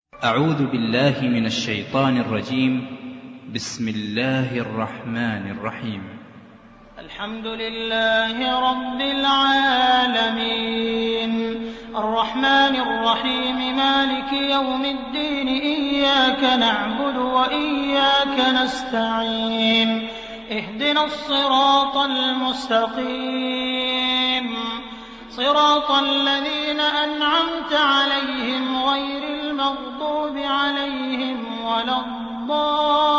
أعوذ بالله من الشيطان الرجيم. بسم الله الرحمن الرحيم. الحمد لله رب العالمين الرحمن الرحيم مالك يوم الدين إياك نعبد وإياك نستعين اهدنا الصراط المستقيم صراط الذين أنعمت عليهم غير المغضوب عليهم ولا الضالين